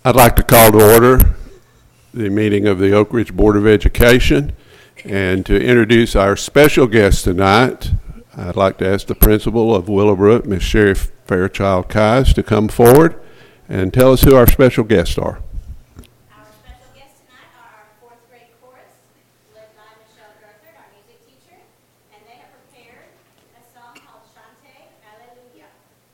I'd like to call to order the meeting of the Oak Ridge Board of Education, and to introduce our special guest tonight, I'd like to ask the principal of Willowbrook, Ms. Sherry Fairchild Kies, to come forward and tell us who our special guests are. Our special guests tonight are our fourth grade chorus, led by Michelle Druthert, our music teacher, and they have prepared a song called Chante Alleluia.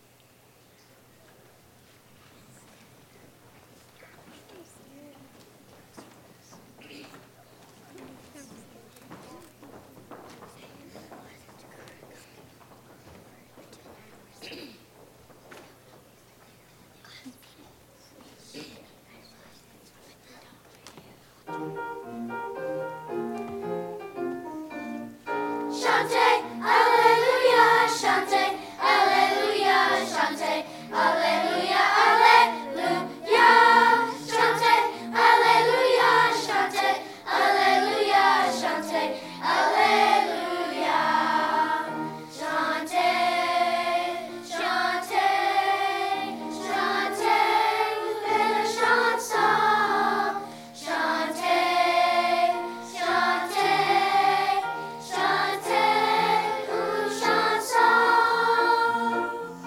Chante Alleluia, Chante Alleluia, Chante Alleluia, Alleluia. Chante Alleluia, Chante Alleluia, Chante Alleluia. Chante, chante, chante une chanson. Chante, chante, chante une chanson.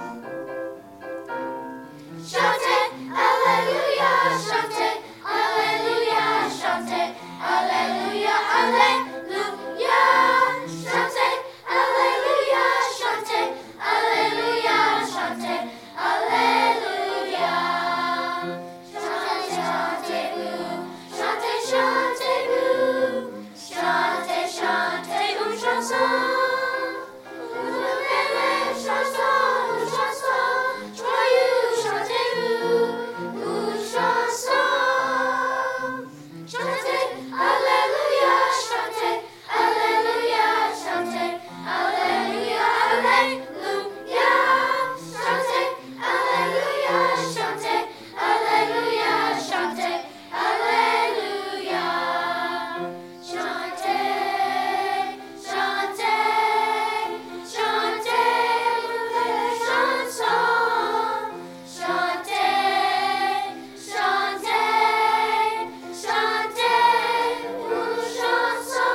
Chante Alleluia, chante Alleluia, chante Alleluia, Alleluia. Chante Alleluia, chante Alleluia, chante Alleluia. Chante, chantez-vous, chantez, chantez-vous, chantez, chantez une chanson. Une belle chanson, joyeuse, chantez-vous, une chanson. Chantez Alléluia, chantez Alléluia, chantez Alléluia, Alléluia. Chantez Alléluia, chantez Alléluia, chantez Alléluia. Chantez, chantez, chantez une belle chanson. Chantez, chantez, chantez une chanson.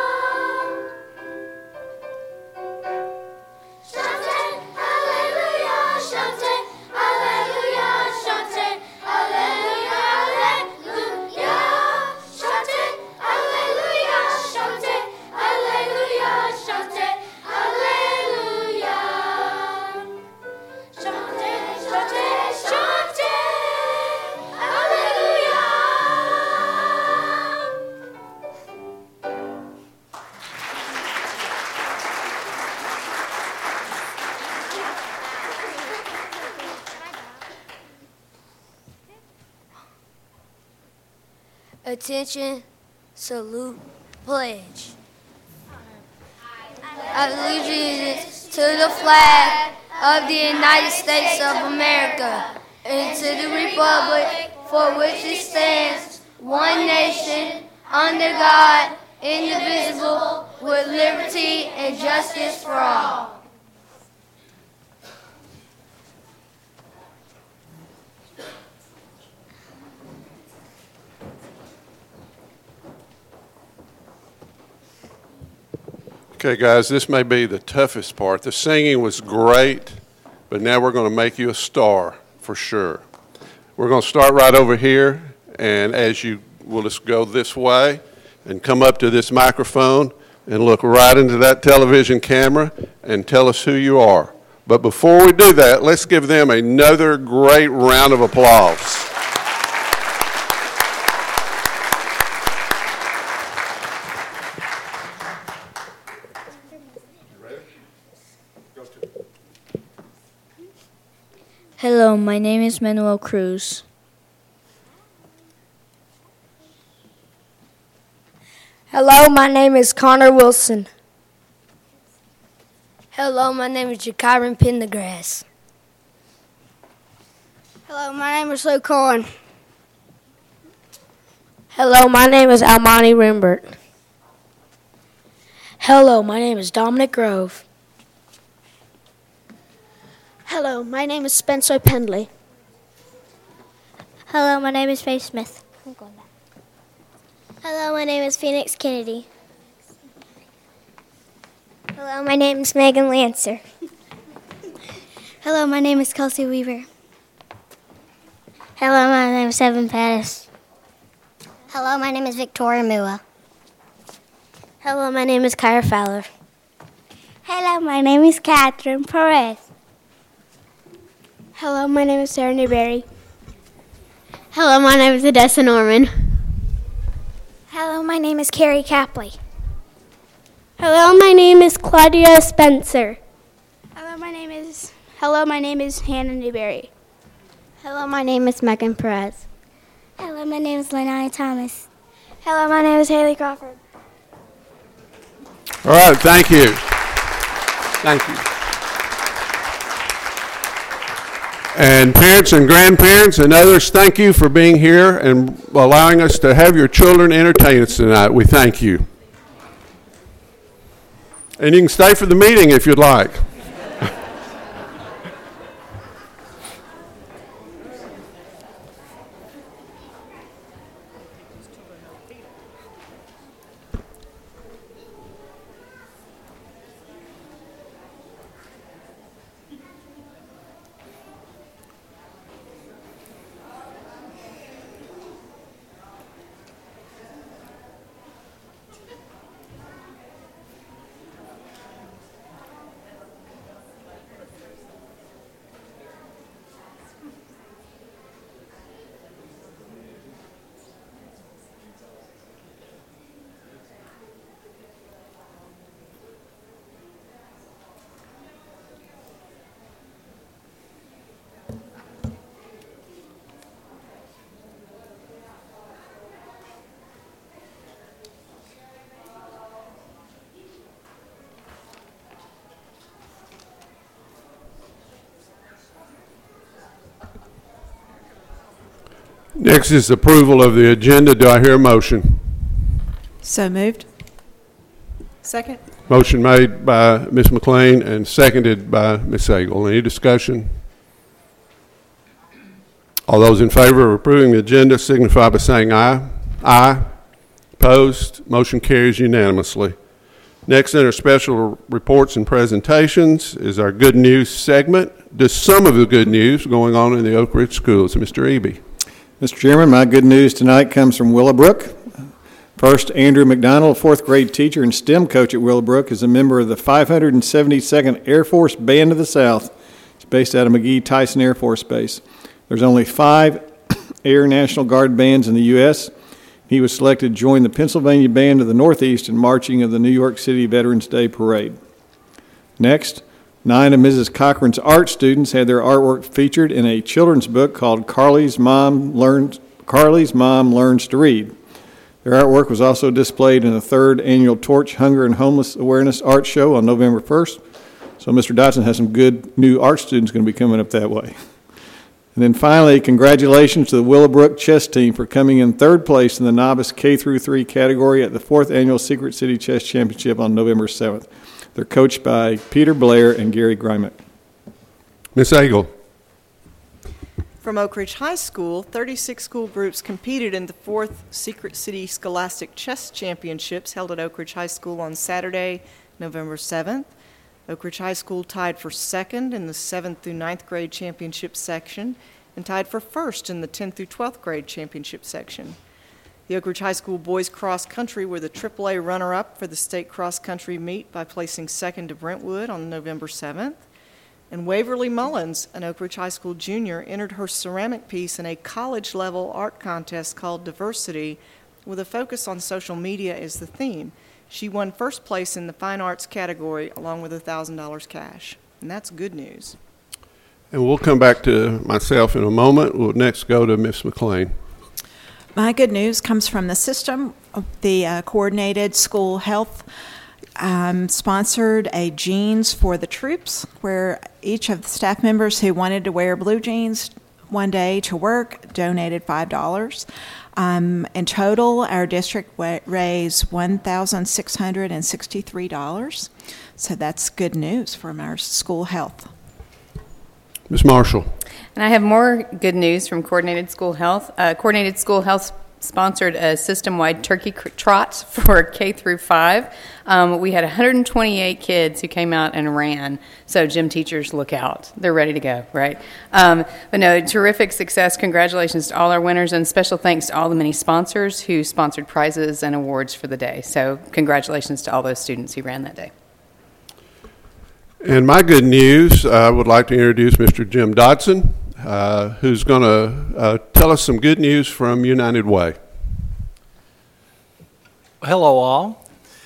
Chantez Alléluia, chantez Alléluia, chantez Alléluia, Alléluia. Chantez Alléluia, chantez Alléluia, chantez Alléluia. Chantez, chantez, chantez Alléluia. Attention, salute, pledge. Allegiance to the flag of the United States of America and to the republic for which it stands, one nation, under God, indivisible, with liberty and justice for all. Okay, guys, this may be the toughest part. The singing was great, but now we're going to make you a star for sure. We're going to start right over here, and as you will just go this way and come up to this microphone and look right into that television camera and tell us who you are. But before we do that, let's give them another great round of applause. Hello, my name is Manuel Cruz. Hello, my name is Connor Wilson. Hello, my name is Jakirin Pendergrass. Hello, my name is Luke Cohen. Hello, my name is Almani Rimbert. Hello, my name is Dominic Grove. Hello, my name is Spencer Pendley. Hello, my name is Faith Smith. I'm going back. Hello, my name is Phoenix Kennedy. Hello, my name is Megan Lancer. Hello, my name is Kelsey Weaver. Hello, my name is Evan Pattis. Hello, my name is Victoria Mua. Hello, my name is Kyra Fowler. Hello, my name is Catherine Perez. Hello, my name is Sarah Newberry. Hello, my name is Odessa Norman. Hello, my name is Carrie Capley. Hello, my name is Claudia Spencer. Hello, my name is Hannah Newberry. Hello, my name is Megan Perez. Hello, my name is Lenaya Thomas. Hello, my name is Haley Crawford. All right, thank you. Thank you. And parents and grandparents and others, thank you for being here and allowing us to have your children entertain us tonight. We thank you. And you can stay for the meeting if you'd like. Next is approval of the agenda. Do I hear a motion? So moved. Second. Motion made by Ms. McLean and seconded by Ms. Sagel. Any discussion? All those in favor of approving the agenda signify by saying aye. Aye. Opposed? Motion carries unanimously. Next under special reports and presentations is our good news segment. Just some of the good news going on in the Oak Ridge schools. Mr. Eby. Mr. Chairman, my good news tonight comes from Willowbrook. First, Andrew McDonald, fourth grade teacher and STEM coach at Willowbrook, is a member of the 572nd Air Force Band of the South. It's based out of McGee-Tyson Air Force Base. There's only 5 Air National Guard bands in the U.S. He was selected to join the Pennsylvania Band of the Northeast in marching of the New York City Veterans Day Parade. Next, 9 of Mrs. Cochran's art students had their artwork featured in a children's book called Carly's Mom Learns to Read. Their artwork was also displayed in the 3rd annual Torch Hunger and Homeless Awareness Art Show on November 1st. So Mr. Dodson has some good new art students going to be coming up that way. And then finally, congratulations to the Willowbrook chess team for coming in 3rd place in the novice K-3 category at the 4th annual Secret City Chess Championship on November 7th. They're coached by Peter Blair and Gary Grimack. Ms. Agel. From Oak Ridge High School, 36 school groups competed in the 4th Secret City Scholastic Chess Championships held at Oak Ridge High School on Saturday, November 7th. Oak Ridge High School tied for 2nd in the 7th through 9th grade championship section and tied for 1st in the 10th through 12th grade championship section. The Oak Ridge High School boys cross country were the AAA runner-up for the state cross country meet by placing 2nd to Brentwood on November 7th. And Waverly Mullins, an Oak Ridge High School junior, entered her ceramic piece in a college-level art contest called Diversity, with a focus on social media as the theme. She won 1st place in the fine arts category along with $1,000 cash. And that's good news. And we'll come back to myself in a moment. We'll next go to Ms. McLean. My good news comes from the system. The coordinated school health sponsored a jeans for the troops, where each of the staff members who wanted to wear blue jeans one day to work donated $5. In total, our district raised $1,663. So that's good news from our school health. Ms. Marshall. And I have more good news from Coordinated School Health. Coordinated School Health sponsored a system-wide turkey trot for K through 5. We had 128 kids who came out and ran. So gym teachers, look out. They're ready to go, right? But no, terrific success. Congratulations to all our winners, and special thanks to all the many sponsors who sponsored prizes and awards for the day. So congratulations to all those students who ran that day. And my good news, I would like to introduce Mr. Jim Dodson, who's going to tell us some good news from United Way. Hello, all.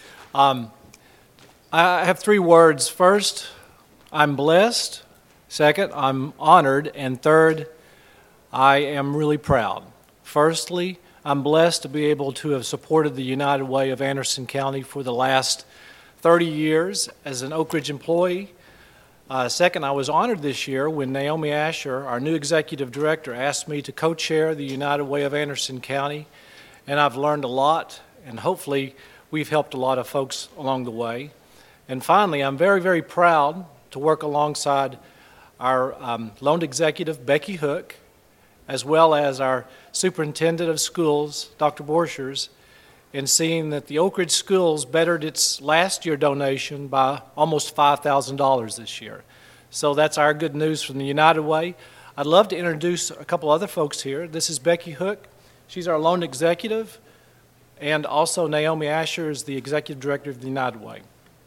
I have 3 words. First, I'm blessed. Second, I'm honored. And third, I am really proud. Firstly, I'm blessed to be able to have supported the United Way of Anderson County for the last 30 years as an Oak Ridge employee. Second, I was honored this year when Naomi Asher, our new executive director, asked me to co-chair the United Way of Anderson County, and I've learned a lot, and hopefully we've helped a lot of folks along the way. And finally, I'm very, very proud to work alongside our loan executive, Becky Hook, as well as our superintendent of schools, Dr. Borchers, in seeing that the Oak Ridge Schools bettered its last year donation by almost $5,000 this year. So that's our good news from the United Way. I'd love to introduce a couple other folks here. This is Becky Hook. She's our loan executive, and also Naomi Asher is the executive director of the United Way.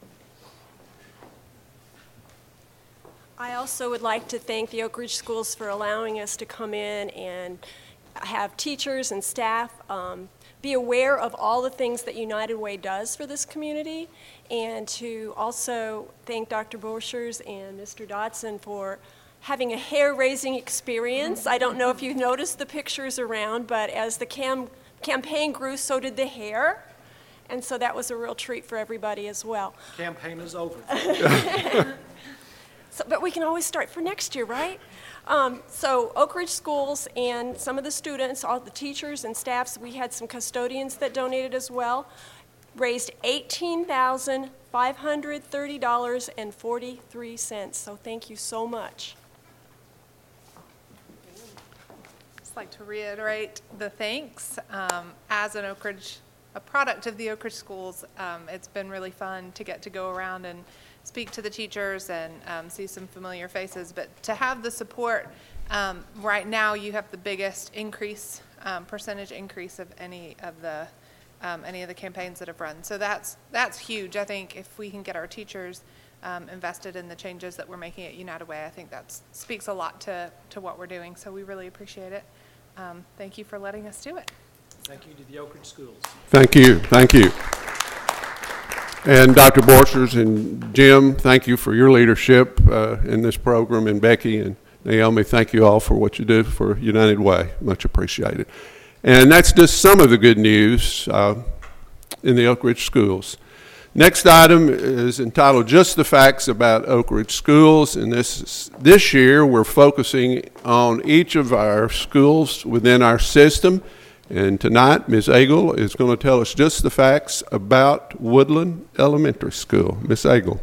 I also would like to thank the Oak Ridge Schools for allowing us to come in and have teachers and staff be aware of all the things that United Way does for this community, and to also thank Dr. Borchers and Mr. Dodson for having a hair-raising experience. I don't know if you've noticed the pictures around, but as the campaign grew, so did the hair, and so that was a real treat for everybody as well. Campaign is over. But we can always start for next year, right? So Oak Ridge Schools and some of the students, all the teachers and staffs, we had some custodians that donated as well, raised $18,530.43. So thank you so much. I'd just like to reiterate the thanks. As an Oak Ridge, a product of the Oak Ridge Schools, it's been really fun to get to go around and speak to the teachers and see some familiar faces, but to have the support, right now you have the biggest increase, percentage increase of any of the campaigns that have run. So that's huge. I think if we can get our teachers invested in the changes that we're making at United Way, I think that speaks a lot to what we're doing. So we really appreciate it. Thank you for letting us do it. Thank you to the Oak Ridge Schools. Thank you. Thank you. And Dr. Borchers and Jim, thank you for your leadership in this program. And Becky and Naomi, thank you all for what you do for United Way. Much appreciated. And that's just some of the good news in the Oak Ridge Schools. Next item is entitled Just the Facts About Oak Ridge Schools. And this year we're focusing on each of our schools within our system. And tonight, Ms. Agle is going to tell us just the facts about Woodland Elementary School. Ms. Agle.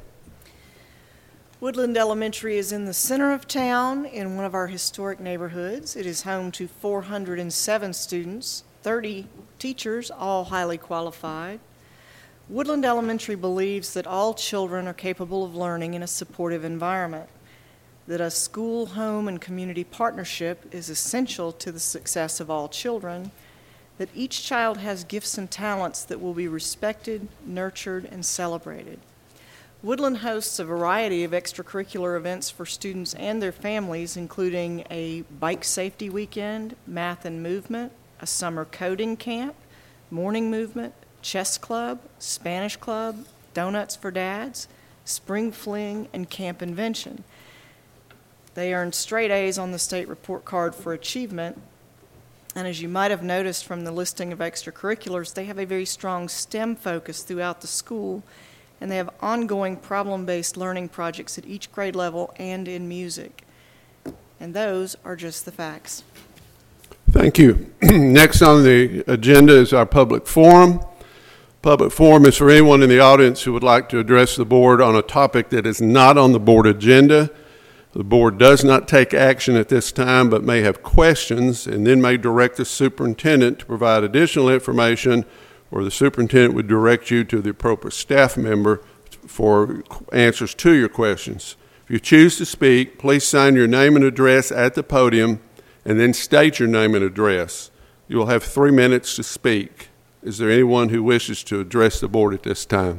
Woodland Elementary is in the center of town in one of our historic neighborhoods. It is home to 407 students, 30 teachers, all highly qualified. Woodland Elementary believes that all children are capable of learning in a supportive environment, that a school, home, and community partnership is essential to the success of all children, that each child has gifts and talents that will be respected, nurtured, and celebrated. Woodland hosts a variety of extracurricular events for students and their families, including a bike safety weekend, math and movement, a summer coding camp, morning movement, chess club, Spanish club, donuts for dads, spring fling, and camp invention. They earned straight A's on the state report card for achievement. And as you might have noticed from the listing of extracurriculars, they have a very strong STEM focus throughout the school, and they have ongoing problem-based learning projects at each grade level and in music. And those are just the facts. Thank you. Next on the agenda is our public forum. Public forum is for anyone in the audience who would like to address the board on a topic that is not on the board agenda. The board does not take action at this time, but may have questions and then may direct the superintendent to provide additional information, or the superintendent would direct you to the appropriate staff member for answers to your questions. If you choose to speak, please sign your name and address at the podium and then state your name and address. You will have 3 minutes to speak. Is there anyone who wishes to address the board at this time?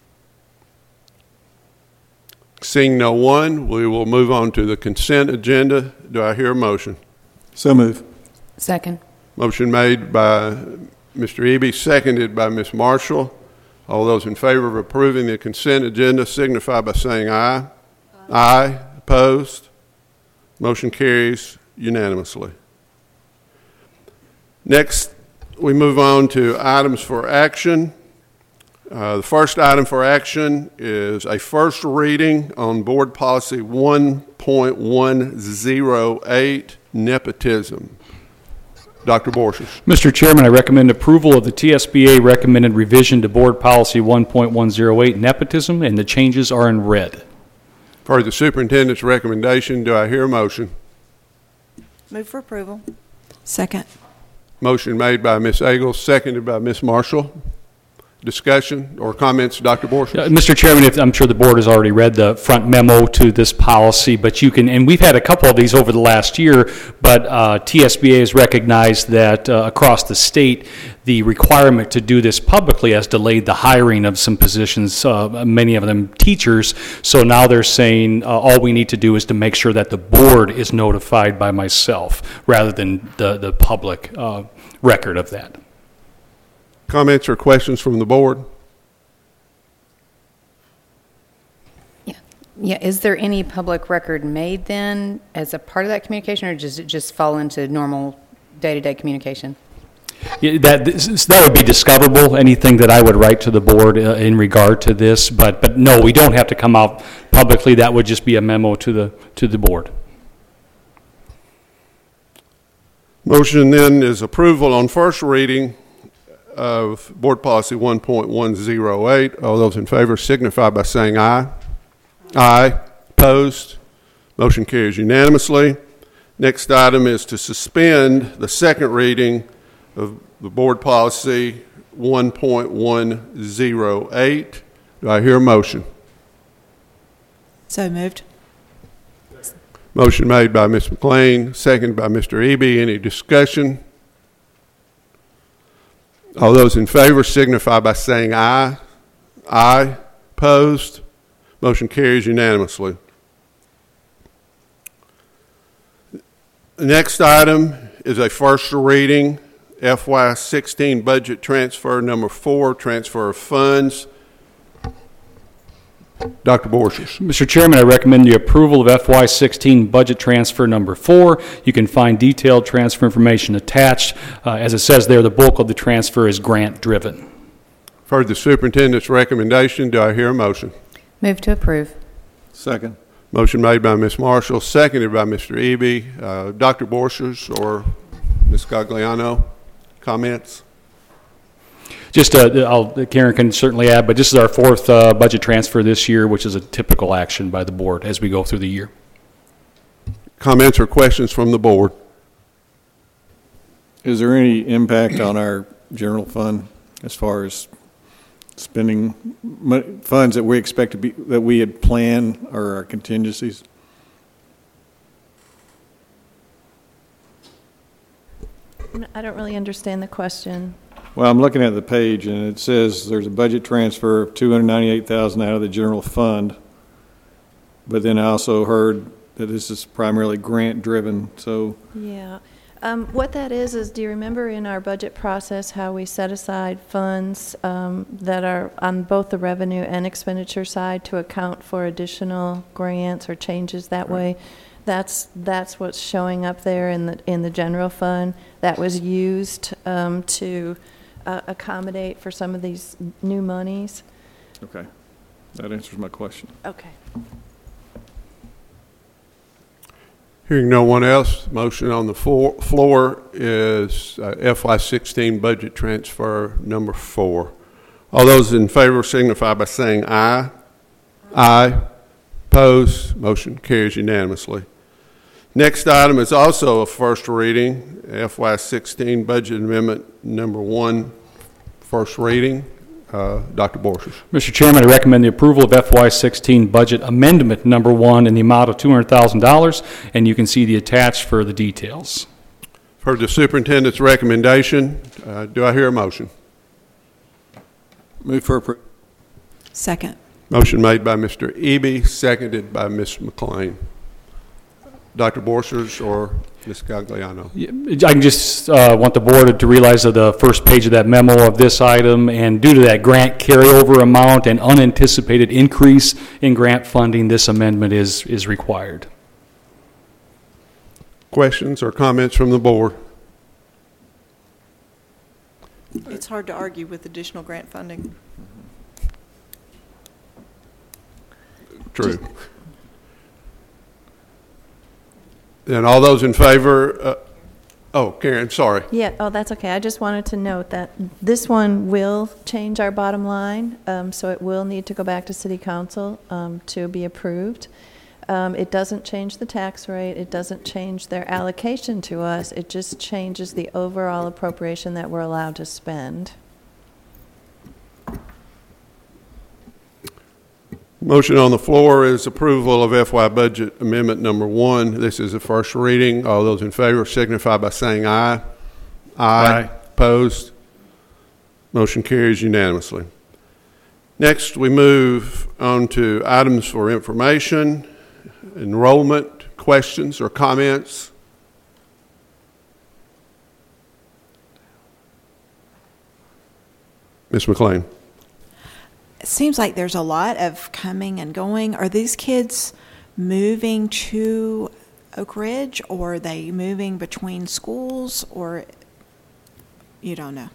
Seeing no one, we will move on to the consent agenda. Do I hear a motion? So move. Second. Motion made by Mr. Eby, seconded by Ms. Marshall. All those in favor of approving the consent agenda signify by saying aye. Aye. Opposed? Motion carries unanimously. Next, we move on to items for action. The first item for action is a first reading on Board Policy 1.108, nepotism. Dr. Borchers. Mr. Chairman, I recommend approval of the TSBA recommended revision to Board Policy 1.108, nepotism, and the changes are in red. For the superintendent's recommendation, do I hear a motion? Move for approval. Second. Motion made by Ms. Agles, seconded by Ms. Marshall. Discussion or comments, Dr. Borchers? Mr. Chairman, I'm sure the board has already read the front memo to this policy, but you can, and we've had a couple of these over the last year, but TSBA has recognized that across the state, the requirement to do this publicly has delayed the hiring of some positions, many of them teachers. So now they're saying all we need to do is to make sure that the board is notified by myself rather than the public record of that. Comments or questions from the board? Yeah. Is there any public record made then as a part of that communication, or does it just fall into normal day-to-day communication? Yeah, that would be discoverable, anything that I would write to the board in regard to this, but no, we don't have to come out publicly. That would just be a memo to the board. Motion then is approval on first reading of Board Policy 1.108. All those in favor signify by saying aye. Aye. Opposed? Motion carries unanimously. Next item is to suspend the second reading of the Board Policy 1.108. Do I hear a motion? So moved. Motion made by Ms. McLean, seconded by Mr. Eby. Any discussion? All those in favor signify by saying aye. Aye. Opposed? Motion carries unanimously. The next item is a first reading, FY16 budget transfer number 4, transfer of funds. Dr. Borchers. Mr. Chairman, I recommend the approval of FY16 budget transfer number 4. You can find detailed transfer information attached. As it says there, the bulk of the transfer is grant-driven. For the superintendent's recommendation, do I hear a motion? Move to approve. Second. Motion made by Ms. Marshall, seconded by Mr. Eby. Dr. Borchers or Ms. Gagliano, comments? Just, Karen can certainly add, but this is our 4th budget transfer this year, which is a typical action by the board as we go through the year. Comments or questions from the board? Is there any impact on our general fund as far as spending funds that we expect to be, that we had planned, or our contingencies? I don't really understand the question. Well, I'm looking at the page, and it says there's a budget transfer of $298,000 out of the general fund, but then I also heard that this is primarily grant-driven, so... Yeah. What that is do you remember in our budget process how we set aside funds that are on both the revenue and expenditure side to account for additional grants or changes that way? That's what's showing up there in the general fund that was used to accommodate for some of these new monies. Okay. That answers my question. Okay. Hearing no one else, motion on the floor is FY16 budget transfer number 4. All those in favor signify by saying aye. Aye. Opposed? Motion carries unanimously. Next item is also a first reading, FY16 Budget Amendment Number 1, first reading. Dr. Borchers. Mr. Chairman, I recommend the approval of FY16 Budget Amendment Number 1 in the amount of $200,000, and you can see the attached for the details. Heard the superintendent's recommendation. Do I hear a motion? Move for approval. Second. Motion made by Mr. Eby, seconded by Ms. McLean. Dr. Borchers or Ms. Gagliano? I can just want the board to realize that the first page of that memo of this item, and due to that grant carryover amount and unanticipated increase in grant funding, this amendment is required. Questions or comments from the board? It's hard to argue with additional grant funding. True. And all those in favor, oh, Karen, sorry. Yeah, oh, that's okay. I just wanted to note that this one will change our bottom line, so it will need to go back to City Council to be approved. It doesn't change the tax rate. It doesn't change their allocation to us. It just changes the overall appropriation that we're allowed to spend. Motion on the floor is approval of FY Budget Amendment Number 1. This is a first reading. All those in favor signify by saying aye. Aye. Opposed? Motion carries unanimously. Next, we move on to items for information, enrollment, questions or comments. Ms. McLean. It seems like there's a lot of coming and going. Are these kids moving to Oak Ridge, or are they moving between schools, or you don't know?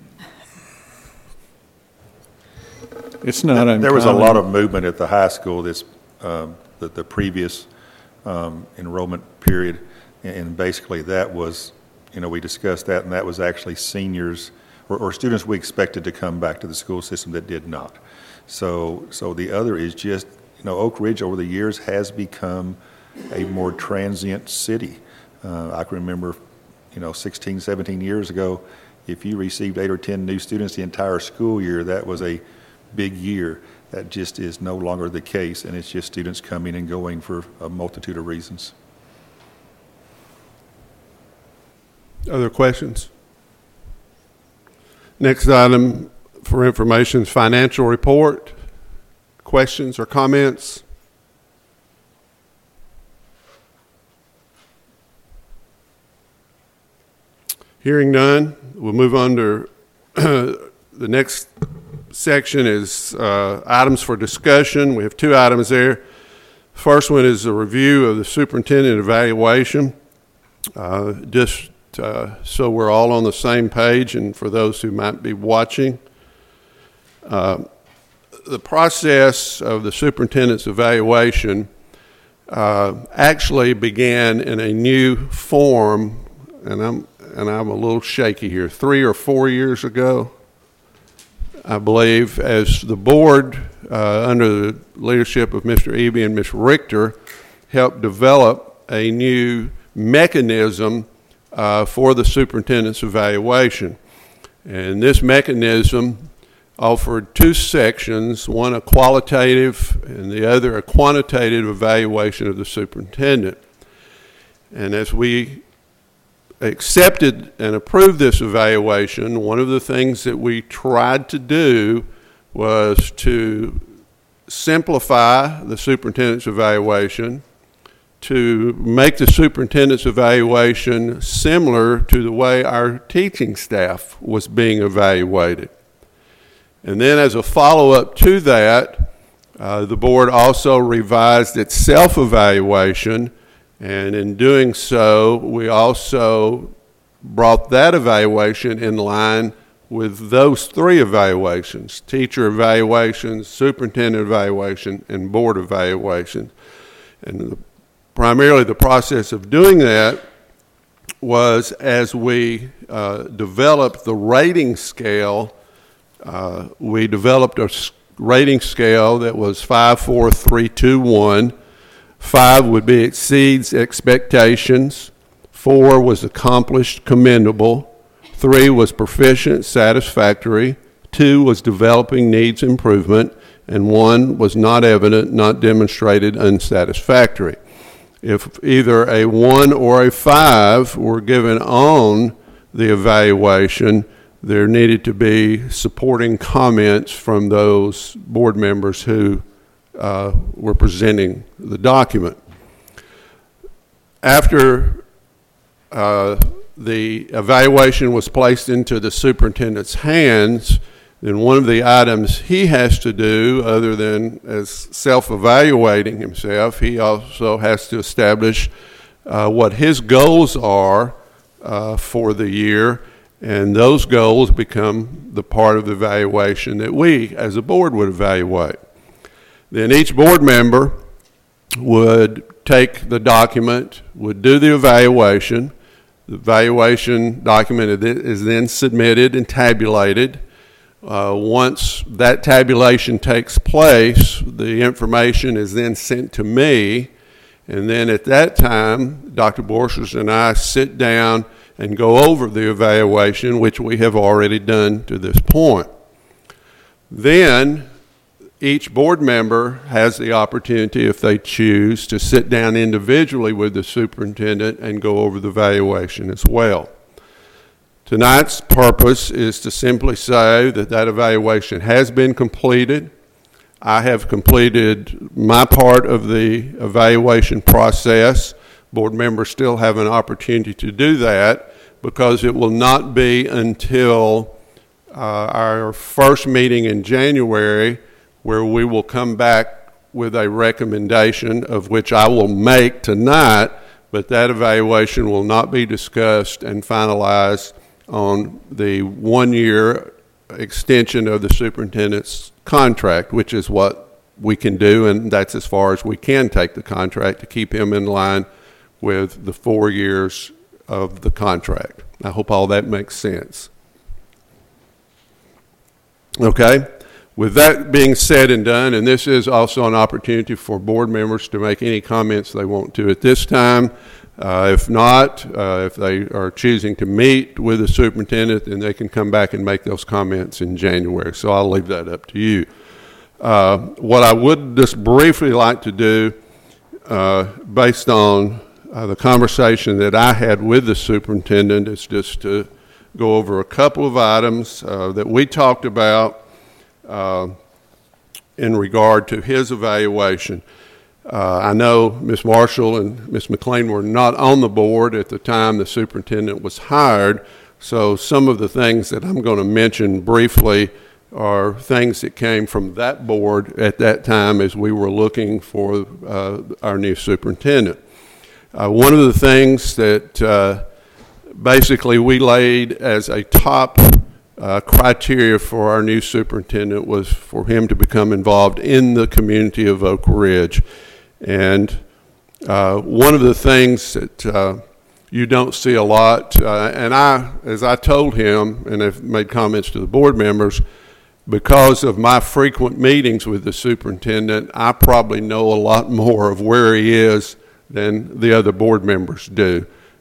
It's not uncommon. There was a lot of movement at the high school this the previous enrollment period, and basically that was, we discussed that, and that was actually seniors or students we expected to come back to the school system that did not. So the other is just, Oak Ridge over the years has become a more transient city. I can remember, 16, 17 years ago, if you received 8 or 10 new students the entire school year, that was a big year. That just is no longer the case, and it's just students coming and going for a multitude of reasons. Other questions? Next item for information is financial report. Questions or comments? Hearing none, we'll move on to the next section is items for discussion. We have 2 items there. First one is a review of the superintendent evaluation. So we're all on the same page, and for those who might be watching, the process of the superintendent's evaluation actually began in a new form, and I'm a little shaky here, 3 or 4 years ago, I believe, as the board, under the leadership of Mr. Eby and Ms. Richter, helped develop a new mechanism for the superintendent's evaluation. And this mechanism offered 2 sections, one a qualitative and the other a quantitative evaluation of the superintendent. And as we accepted and approved this evaluation, one of the things that we tried to do was to simplify the superintendent's evaluation, to make the superintendent's evaluation similar to the way our teaching staff was being evaluated. And then as a follow-up to that, the board also revised its self-evaluation, and in doing so, we also brought that evaluation in line with those 3 evaluations: teacher evaluations, superintendent evaluation, and board evaluation. And primarily the process of doing that was, as we developed the rating scale, we developed rating scale that was 5, 4, 3, 2, 1. 5 would be exceeds expectations. 4 was accomplished, commendable. 3 was proficient, satisfactory. 2 was developing, needs improvement. And 1 was not evident, not demonstrated, unsatisfactory. If either a 1 or a 5 were given on the evaluation, there needed to be supporting comments from those board members who were presenting the document. After the evaluation was placed into the superintendent's hands, then one of the items he has to do, other than as self-evaluating himself, he also has to establish what his goals are for the year, and those goals become the part of the evaluation that we as a board would evaluate. Then each board member would take the document, would do the evaluation. The evaluation document is then submitted and tabulated. Once that tabulation takes place, the information is then sent to me, and then at that time, Dr. Borchers and I sit down and go over the evaluation, which we have already done to this point. Then each board member has the opportunity, if they choose, to sit down individually with the superintendent and go over the evaluation as well. Tonight's purpose is to simply say that that evaluation has been completed. I have completed my part of the evaluation process. Board members still have an opportunity to do that, because it will not be until our first meeting in January where we will come back with a recommendation, of which I will make tonight, but that evaluation will not be discussed and finalized on the 1-year extension of the superintendent's contract, which is what we can do, and that's as far as we can take the contract to keep him in line with the 4 years of the contract. I hope all that makes sense. Okay, with that being said and done, and this is also an opportunity for board members to make any comments they want to at this time. If not, if they are choosing to meet with the superintendent, then they can come back and make those comments in January. So I'll leave that up to you. What I would just briefly like to do, based on the conversation that I had with the superintendent, is just to go over a couple of items that we talked about in regard to his evaluation. I know Ms. Marshall and Ms. McLean were not on the board at the time the superintendent was hired, so some of the things that I'm going to mention briefly are things that came from that board at that time as we were looking for our new superintendent. One of the things that basically we laid as a top criteria for our new superintendent was for him to become involved in the community of Oak Ridge. And one of the things that you don't see a lot, and as I told him, and I've made comments to the board members, because of my frequent meetings with the superintendent, I probably know a lot more of where he is than the other board members do.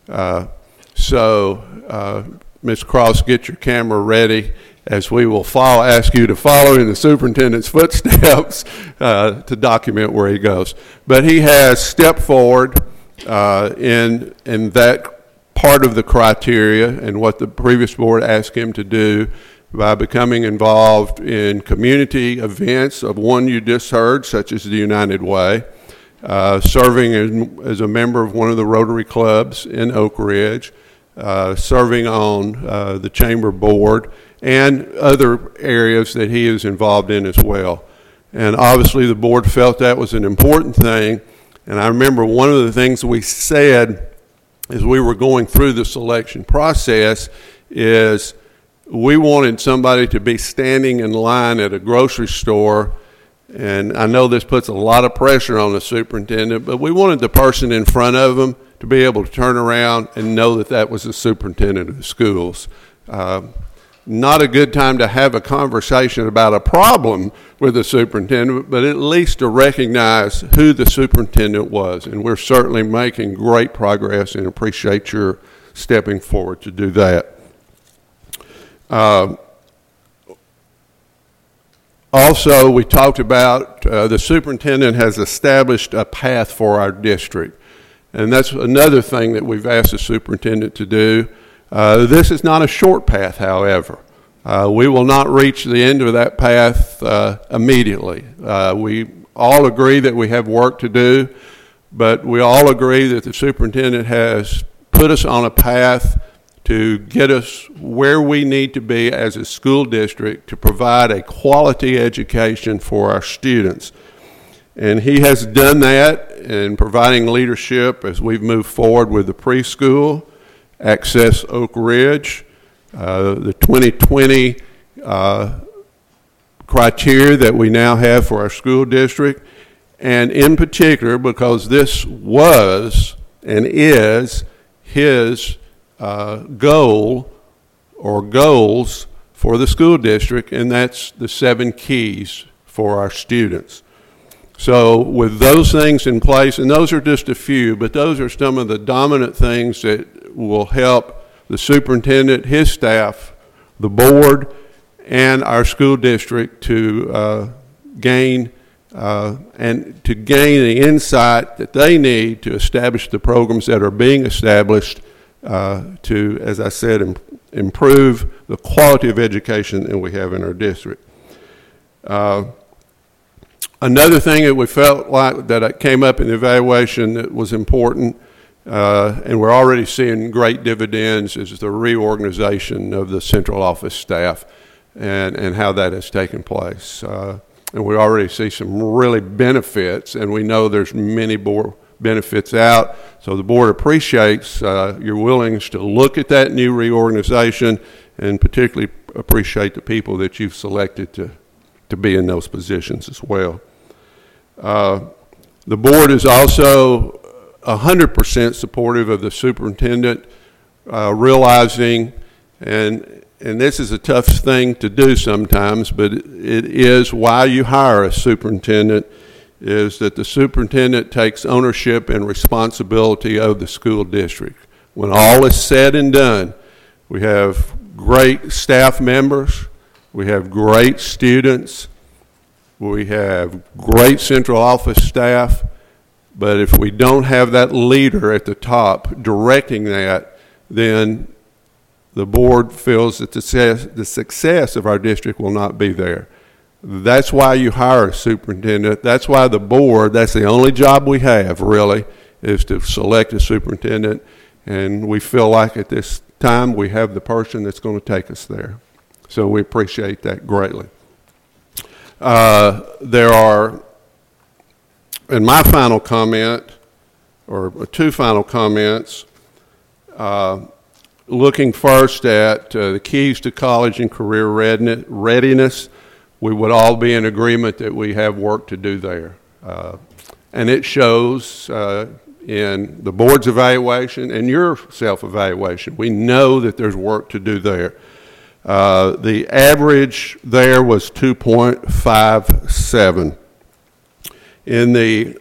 So, Ms. Cross, get your camera ready, as we will ask you to follow in the superintendent's footsteps to document where he goes. But he has stepped forward in that part of the criteria and what the previous board asked him to do by becoming involved in community events of one you just heard, such as the United Way, serving as a member of one of the Rotary clubs in Oak Ridge, serving on the chamber board, and other areas that he is involved in as well. And obviously the board felt that was an important thing. And I remember one of the things we said as we were going through the selection process is we wanted somebody to be standing in line at a grocery store, and I know this puts a lot of pressure on the superintendent, but we wanted the person in front of them to be able to turn around and know that that was the superintendent of the schools. not a good time to have a conversation about a problem with the superintendent, but at least to recognize who the superintendent was. And we're certainly making great progress and appreciate your stepping forward to do that. Also, we talked about the superintendent has established a path for our district. And that's another thing that we've asked the superintendent to do. This is not a short path, however. We will not reach the end of that path immediately. We all agree that we have work to do, but we all agree that the superintendent has put us on a path to get us where we need to be as a school district to provide a quality education for our students. And he has done that in providing leadership as we've moved forward with the preschool, Access Oak Ridge, the 2020 criteria that we now have for our school district, and in particular because this was and is his goal or goals for the school district, and that's the 7 keys for our students. So with those things in place, and those are just a few, but those are some of the dominant things that will help the superintendent, his staff, the board, and our school district to gain the insight that they need to establish the programs that are being established to, as I said, improve the quality of education that we have in our district. Another thing that we felt like that came up in the evaluation that was important, and we're already seeing great dividends, is the reorganization of the central office staff and how that has taken place. And we already see some really benefits, and we know there's many more benefits out. So the board appreciates your willingness to look at that new reorganization, and particularly appreciate the people that you've selected to be in those positions as well. The board is also 100% supportive of the superintendent realizing, and this is a tough thing to do sometimes, but it is why you hire a superintendent, is that the superintendent takes ownership and responsibility of the school district. When all is said and done, we have great staff members, we have great students, we have great central office staff, but if we don't have that leader at the top directing that, then the board feels that the success of our district will not be there. That's why you hire a superintendent. That's why the board, that's the only job we have, really, is to select a superintendent. And we feel like at this time we have the person that's going to take us there. So we appreciate that greatly. There are, in my final comment, or 2 final comments, looking first at the keys to college and career readiness, we would all be in agreement that we have work to do there. And it shows in the board's evaluation and your self-evaluation. We know that there's work to do there. The average there was 2.57. In the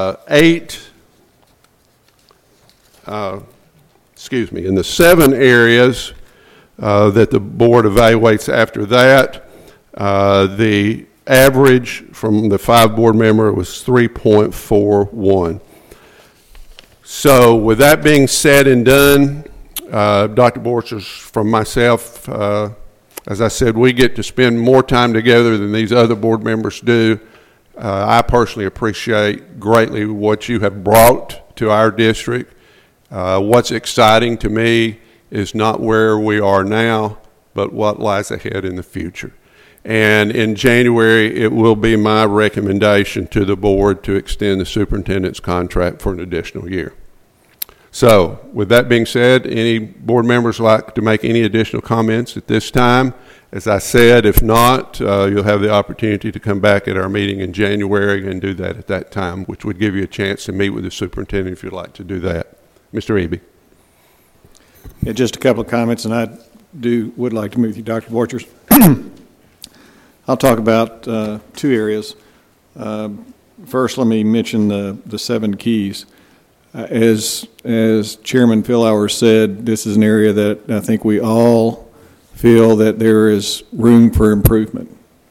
in the 7 areas that the board evaluates after that, the average from the 5 board member was 3.41. So with that being said and done, Dr. Borchers, from myself, as I said, we get to spend more time together than these other board members do. I personally appreciate greatly what you have brought to our district. What's exciting to me is not where we are now, but what lies ahead in the future. And in January, it will be my recommendation to the board to extend the superintendent's contract for an additional year. So, with that being said, any board members like to make any additional comments at this time? As I said, if not, you'll have the opportunity to come back at our meeting in January and do that at that time, which would give you a chance to meet with the superintendent if you'd like to do that. Mr. Eby. Yeah, just a couple of comments, and I would like to meet with you, Dr. Borchers. I'll talk about 2 areas. First, let me mention the 7 keys. As Chairman Pillauer said, this is an area that I think we all feel that there is room for improvement.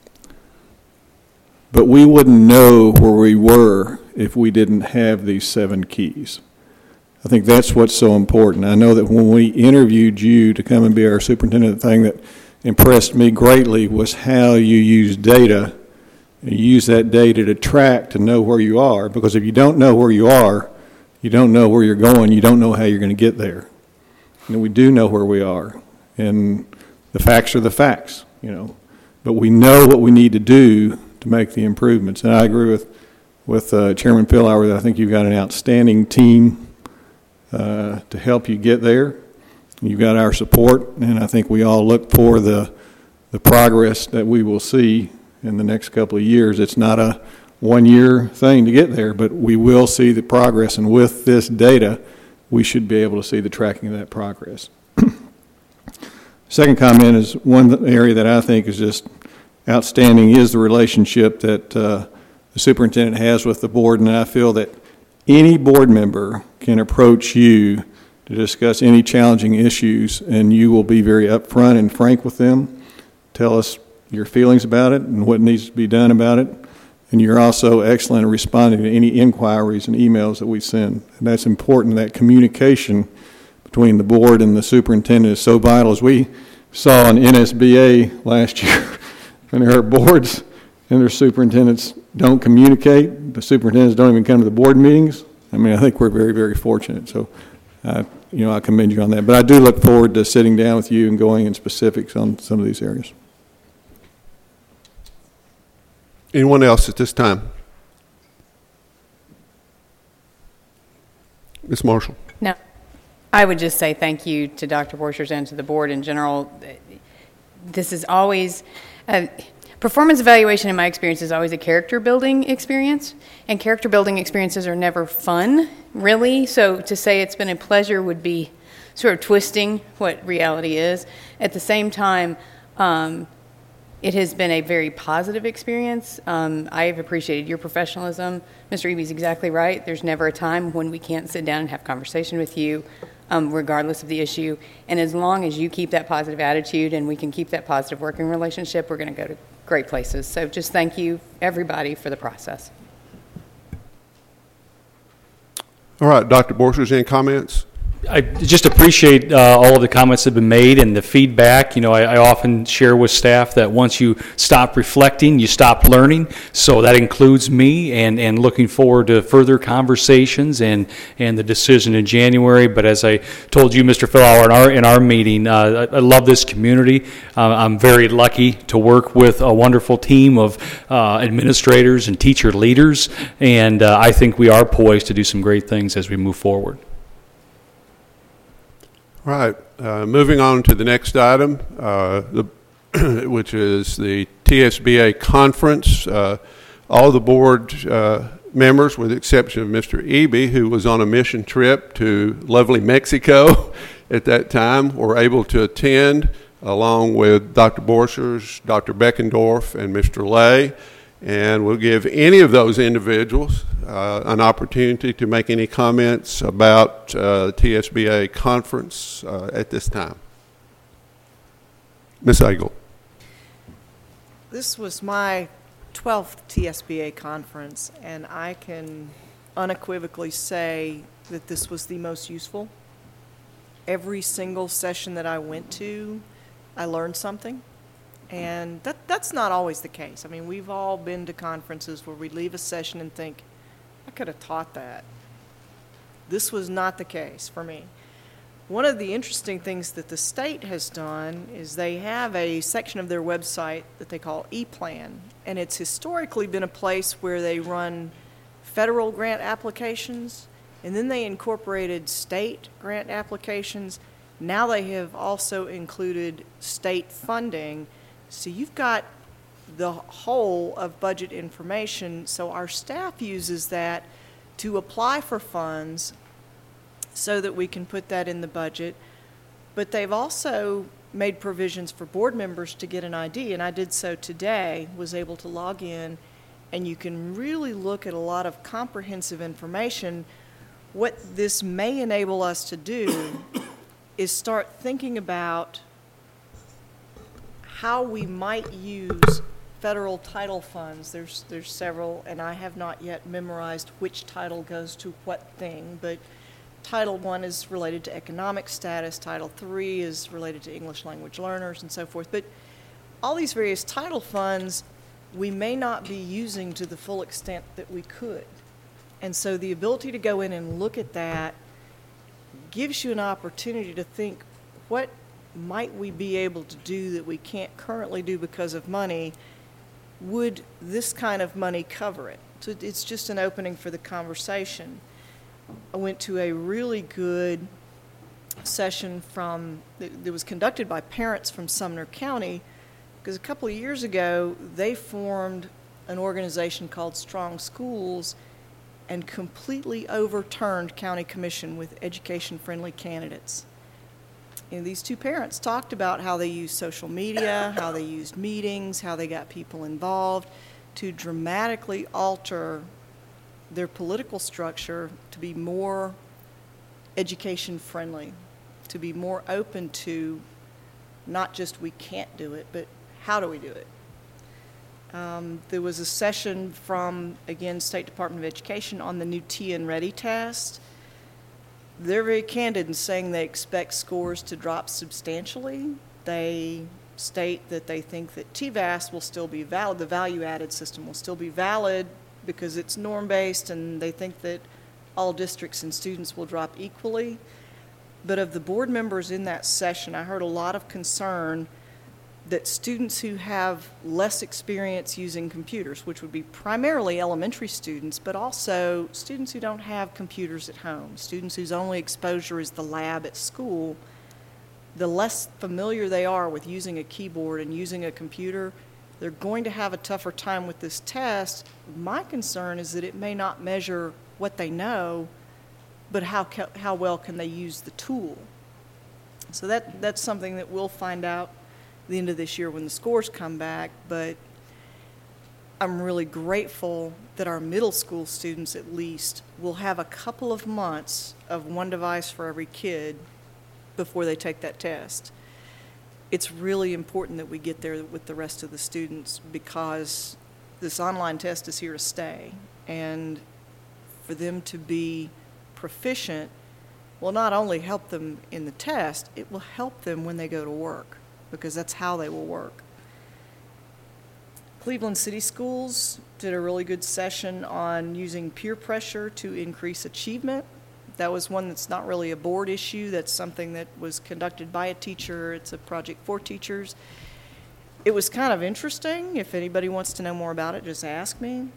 But we wouldn't know where we were if we didn't have these 7 keys. I think that's what's so important. I know that when we interviewed you to come and be our superintendent, the thing that impressed me greatly was how you use data. And you use that data to track, to know where you are. Because if you don't know where you are, you don't know where you're going, you don't know how you're going to get there. And we do know where we are. And the facts are the facts, But we know what we need to do to make the improvements. And I agree with Chairman Pillauer that I think you've got an outstanding team to help you get there. You've got our support, and I think we all look for the progress that we will see in the next couple of years. It's not a one-year thing to get there, but we will see the progress, and with this data, we should be able to see the tracking of that progress. Second comment is one area that I think is just outstanding is the relationship that the superintendent has with the board, and I feel that any board member can approach you to discuss any challenging issues, and you will be very upfront and frank with them. Tell us your feelings about it and what needs to be done about it. And you're also excellent at responding to any inquiries and emails that we send. And that's important. That communication between the board and the superintendent is so vital. As we saw in NSBA last year, when there are boards and their superintendents don't communicate, the superintendents don't even come to the board meetings. I think we're very, very fortunate. So, I commend you on that. But I do look forward to sitting down with you and going in specifics on some of these areas. Anyone else at this time? Ms. Marshall. No. I would just say thank you to Dr. Borchers and to the board in general. This is always, performance evaluation in my experience is always a character building experience, and character building experiences are never fun, really. So to say it's been a pleasure would be sort of twisting what reality is. At the same time, it has been a very positive experience. I have appreciated your professionalism. Mr. Eby's exactly right. There's never a time when we can't sit down and have conversation with you, regardless of the issue. And as long as you keep that positive attitude and we can keep that positive working relationship, we're going to go to great places. So just thank you, everybody, for the process. All right, Dr. Borchers, any comments? I just appreciate all of the comments that have been made and the feedback. I often share with staff that once you stop reflecting, you stop learning. So that includes me, and looking forward to further conversations and the decision in January. But as I told you, Mr. Pillauer, in our meeting, I love this community. I'm very lucky to work with a wonderful team of administrators and teacher leaders, and I think we are poised to do some great things as we move forward. All right, moving on to the next item, which is the TSBA conference. All the board members, with the exception of Mr. Eby, who was on a mission trip to lovely Mexico at that time, were able to attend, along with Dr. Borchers, Dr. Beckendorf, and Mr. Lay. And we'll give any of those individuals an opportunity to make any comments about TSBA conference at this time. Ms. Agle. This was my 12th TSBA conference, and I can unequivocally say that this was the most useful. Every single session that I went to, I learned something. And that's not always the case. We've all been to conferences where we leave a session and think, I could have taught that. This was not the case for me. One of the interesting things that the state has done is they have a section of their website that they call ePlan, and it's historically been a place where they run federal grant applications, and then they incorporated state grant applications. Now they have also included state funding. So you've got the whole of budget information. So our staff uses that to apply for funds so that we can put that in the budget. But they've also made provisions for board members to get an ID, and I did so today, was able to log in, and you can really look at a lot of comprehensive information. What this may enable us to do is start thinking about how we might use federal title funds. There's several, and I have not yet memorized which title goes to what thing, but Title I is related to economic status, Title III is related to English language learners, and so forth. But all these various title funds we may not be using to the full extent that we could. And so the ability to go in and look at that gives you an opportunity to think, what might we be able to do that we can't currently do because of money? Would this kind of money cover it? So it's just an opening for the conversation. I went to a really good session that was conducted by parents from Sumner County, because a couple of years ago they formed an organization called Strong Schools and completely overturned county commission with education-friendly candidates. And these two parents talked about how they used social media, how they used meetings, how they got people involved to dramatically alter their political structure to be more education-friendly, to be more open to not just we can't do it, but how do we do it? There was a session from, again, State Department of Education on the new TN Ready test. They're very candid in saying they expect scores to drop substantially. They state that they think that TVAS will still be valid, the value-added system will still be valid because it's norm-based, and they think that all districts and students will drop equally. But of the board members in that session, I heard a lot of concern that students who have less experience using computers, which would be primarily elementary students, but also students who don't have computers at home, students whose only exposure is the lab at school, the less familiar they are with using a keyboard and using a computer, they're going to have a tougher time with this test. My concern is that it may not measure what they know, but how well can they use the tool. So that's something that we'll find out at the end of this year when the scores come back, but I'm really grateful that our middle school students at least will have a couple of months of one device for every kid before they take that test. It's really important that we get there with the rest of the students because this online test is here to stay, and for them to be proficient will not only help them in the test, it will help them when they go to work, because that's how they will work. Cleveland City Schools did a really good session on using peer pressure to increase achievement. That was one that's not really a board issue. That's something that was conducted by a teacher. It's a project for teachers. It was kind of interesting. If anybody wants to know more about it, just ask me.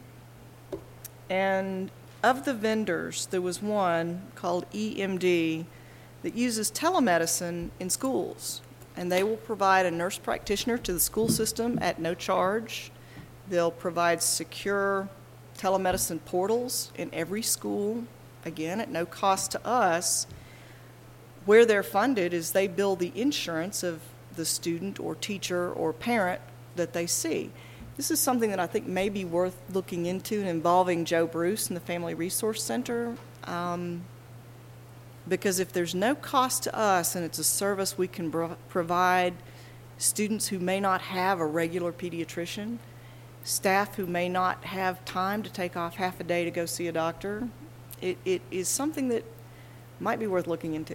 And of the vendors, there was one called EMD that uses telemedicine in schools. And they will provide a nurse practitioner to the school system at no charge. They'll provide secure telemedicine portals in every school, again, at no cost to us. Where they're funded is they bill the insurance of the student or teacher or parent that they see. This is something that I think may be worth looking into and involving Joe Bruce and the Family Resource Center. Because if there's no cost to us and it's a service we can provide students who may not have a regular pediatrician, staff who may not have time to take off half a day to go see a doctor, it is something that might be worth looking into.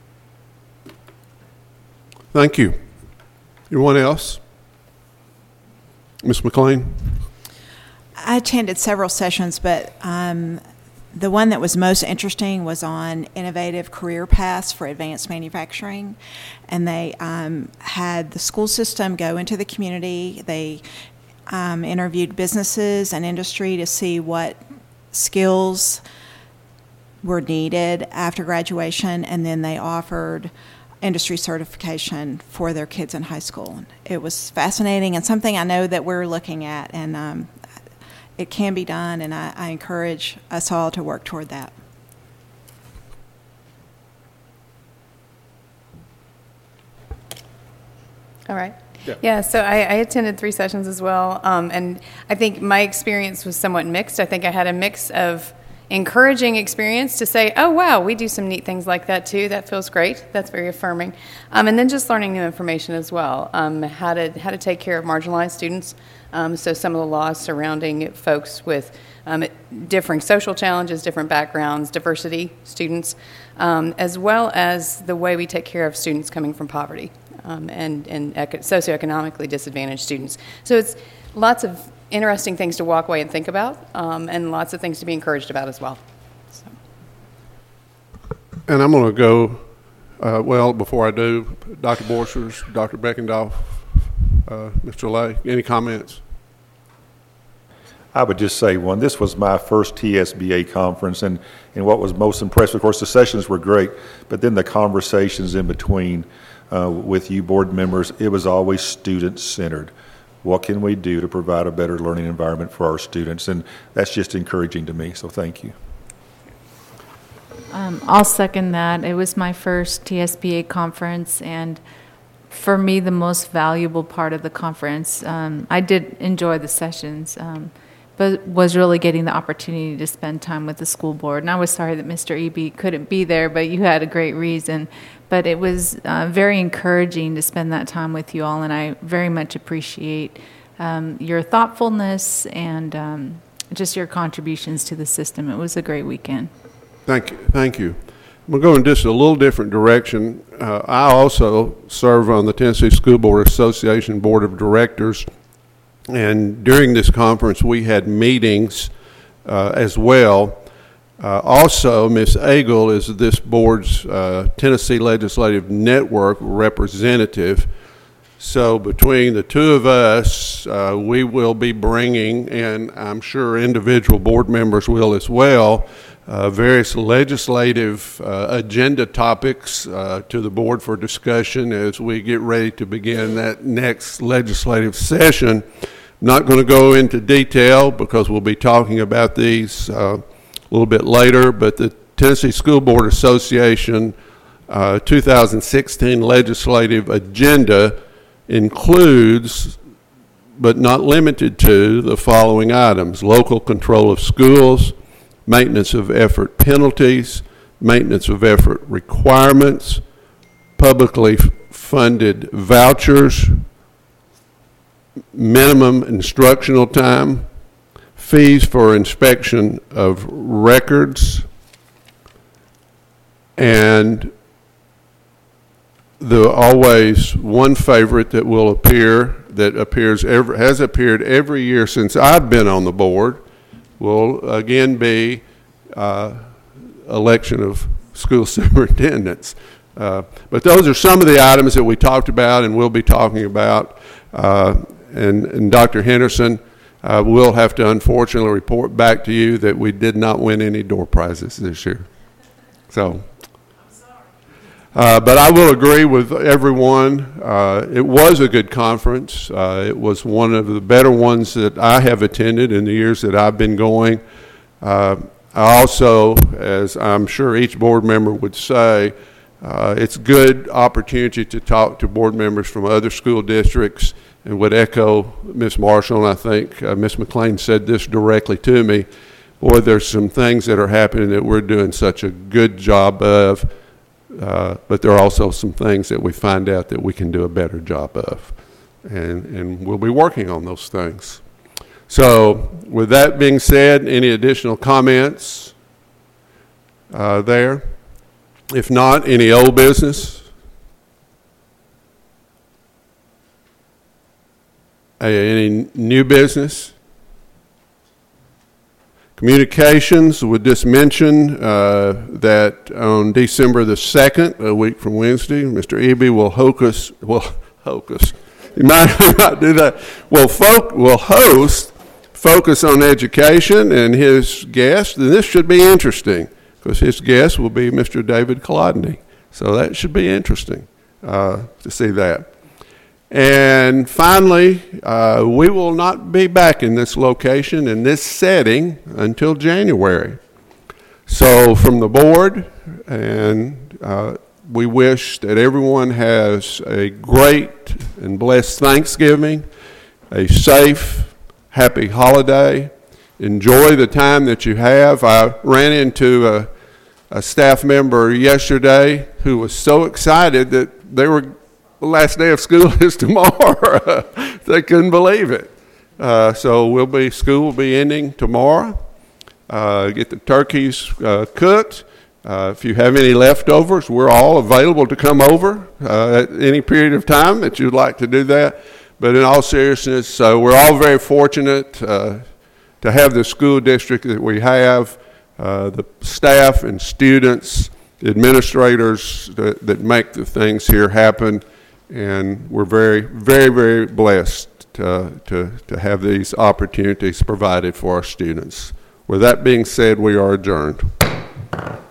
Thank you. Anyone else? Ms. McLean? I attended several sessions, but the one that was most interesting was on innovative career paths for advanced manufacturing. And they had the school system go into the community. They interviewed businesses and industry to see what skills were needed after graduation, and then they offered industry certification for their kids in high school. It was fascinating and something I know that we're looking at, and it can be done, and I encourage us all to work toward that. All right. Yeah. Yeah, so I attended 3 sessions as well, and I think my experience was somewhat mixed. I think I had a mix of encouraging experience to say, oh, wow, we do some neat things like that too. That feels great. That's very affirming. And then just learning new information as well, how to take care of marginalized students. So some of the laws surrounding folks with differing social challenges, different backgrounds, diversity students, as well as the way we take care of students coming from poverty and socioeconomically disadvantaged students. So it's lots of interesting things to walk away and think about, and lots of things to be encouraged about as well. So. And I'm going to go, well, before I do, Dr. Borchers, Dr. Beckendorf, Mr. Lay, any comments? I would just say one, this was my first TSBA conference, and what was most impressive, of course, the sessions were great, but then the conversations in between with you board members, it was always student-centered. What can we do to provide a better learning environment for our students? And that's just encouraging to me, so thank you. I'll second that. It was my first TSBA conference, and for me, the most valuable part of the conference, I did enjoy the sessions, but was really getting the opportunity to spend time with the school board. And I was sorry that Mr. Eby couldn't be there, but you had a great reason. But it was very encouraging to spend that time with you all, and I very much appreciate your thoughtfulness and just your contributions to the system. It was a great weekend. Thank you. Thank you. I'm going to go in just a little different direction. I also serve on the Tennessee School Board Association Board of Directors, and during this conference we had meetings as well. Also, Ms. Agle is this board's Tennessee Legislative Network representative. So between the two of us, we will be bringing, and I'm sure individual board members will as well, various legislative agenda topics to the board for discussion as we get ready to begin that next legislative session. Not going to go into detail because we'll be talking about these a little bit later, but the Tennessee School Board Association 2016 legislative agenda includes, but not limited to, the following items: local control of schools, maintenance of effort penalties, maintenance of effort requirements, publicly funded vouchers, minimum instructional time, fees for inspection of records, and the always one favorite that will appear, that has appeared every year since I've been on the board, will again be election of school superintendents. But those are some of the items that we talked about and will be talking about. And Dr. Henderson, we'll have to unfortunately report back to you that we did not win any door prizes this year. So, but I will agree with everyone. It was a good conference. It was one of the better ones that I have attended in the years that I've been going. I also, as I'm sure each board member would say, it's a good opportunity to talk to board members from other school districts, and would echo Ms. Marshall, and I think Ms. McLean said this directly to me. Boy, there's some things that are happening that we're doing such a good job of, but there are also some things that we find out that we can do a better job of, and we'll be working on those things. So with that being said, any additional comments there? If not, any old business? Any new business? Communications, would just mention that on December the 2nd, a week from Wednesday, Mr. Eby will hocus, you might do that, will host Focus on Education, and his guest, and this should be interesting, because his guest will be Mr. David Kolodny. So that should be interesting to see that. And finally, we will not be back in this location, in this setting, until January. So from the board and we wish that everyone has a great and blessed Thanksgiving, a safe, happy holiday. Enjoy the time that you have. I ran into a staff member yesterday who was so excited that the last day of school is tomorrow. They couldn't believe it. So school will be ending tomorrow. Get the turkeys cooked. If you have any leftovers, we're all available to come over at any period of time that you'd like to do that. But in all seriousness, we're all very fortunate to have the school district that we have, the staff and students, administrators that make the things here happen. And we're very, very, very blessed to have these opportunities provided for our students. With that being said, we are adjourned.